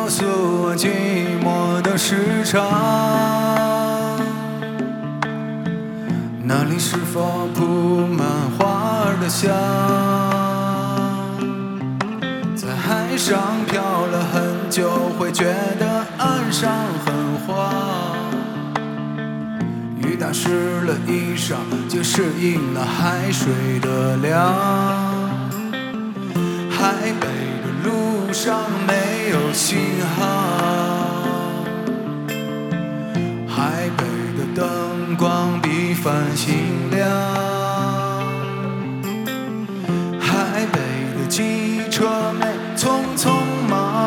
告诉我寂寞的时长，那里是否铺满花儿的香？在海上漂了很久，会觉得岸上很慌。雨打湿了衣裳，就适应了海水的凉。海北的路上没有信号，海北的灯光比繁星亮，海北的汽车没匆匆忙，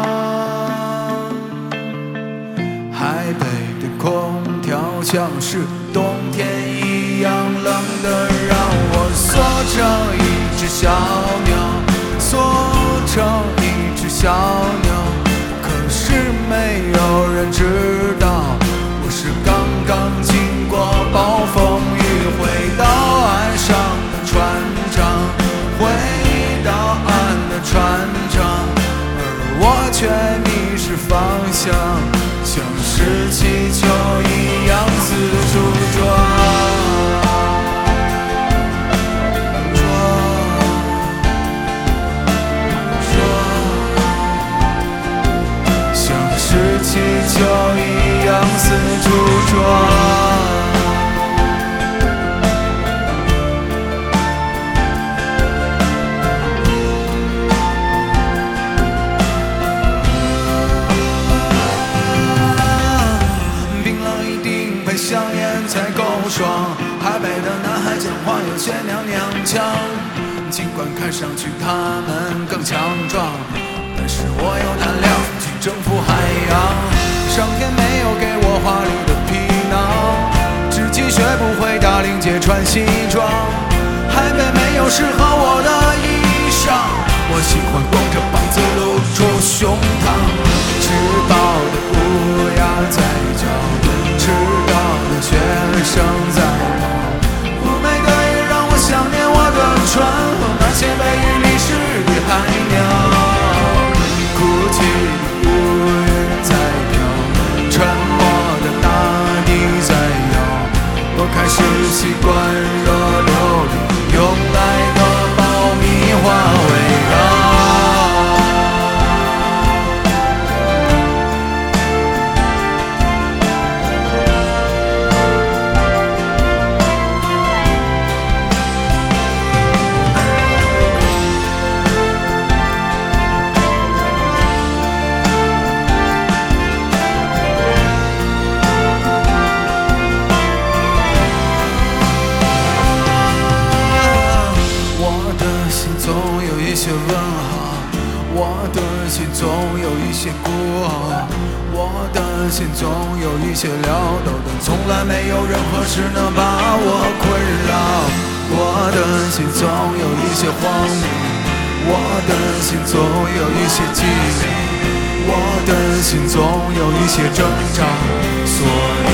海北的空调像是冬天一样冷的，让我缩成一只小鸟，缩成一只小鸟。可是没有人知道，我是刚刚经过暴风雨回到岸上的船长，回到岸的船长，而我却迷失方向，像是气球一样四处转。气球一样四处转，槟榔一定配香烟才够爽。海北的男孩讲话有些娘娘腔，尽管看上去他们更强壮，但是我有胆量去征服海洋。上天没有给我华丽的皮囊，自己学不会大领结穿西装。海北没有适合我的衣裳，我喜欢光着膀子露出胸膛。迟到的乌鸦在叫，迟到的学生在跑。妩媚的雨让我想念我的船和那些被雨淋湿的海鸟。哭泣的乌云在飘，沉默的大地在摇，我开始习惯热流里涌来的爆米花味道。我的心总有一些孤傲，我的心总有一些潦倒，但从来没有任何事能把我困扰。我的心总有一些荒谬，我的心总有一些寂寥，我的心总有一些挣扎，所以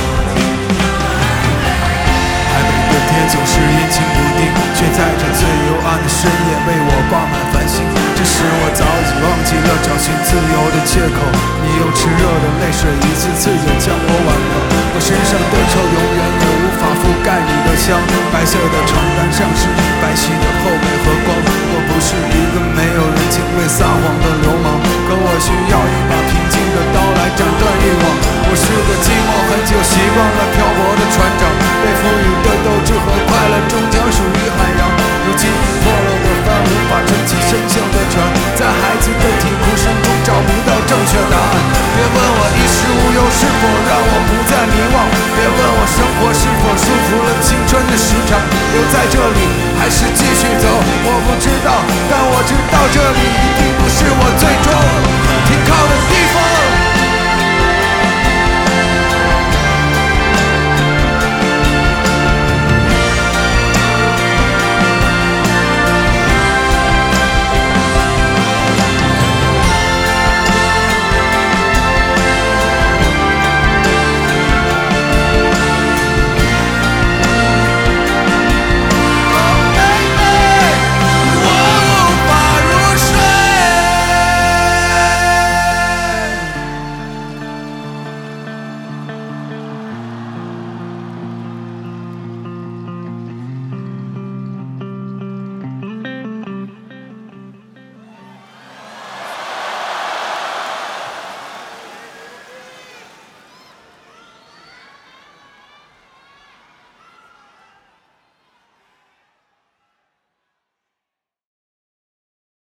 海北的天总是阴晴不定，却在这最幽暗的深夜为我挂满繁星。只是我早已忘记了找寻自由的借口，你用炽热的泪水一次次地将我挽留。我身上的臭永远也无法覆盖你的香，白色的床单上是你白皙的后背和光。我不是一个没有人情味撒谎的流氓，可我需要一把平静的刀来斩断欲望。我是个寂寞很久习惯了漂泊的船长，被赋予的斗志和快乐终将属于海洋。如今破漏的帆无法撑起生锈的船，在孩子的啼哭声中找不到正确答案。别问我衣食无忧是否让我不再迷惘，别问我生活是否束缚了青春的时长。留在这里还是继续走，我不知道，但我知道这里一定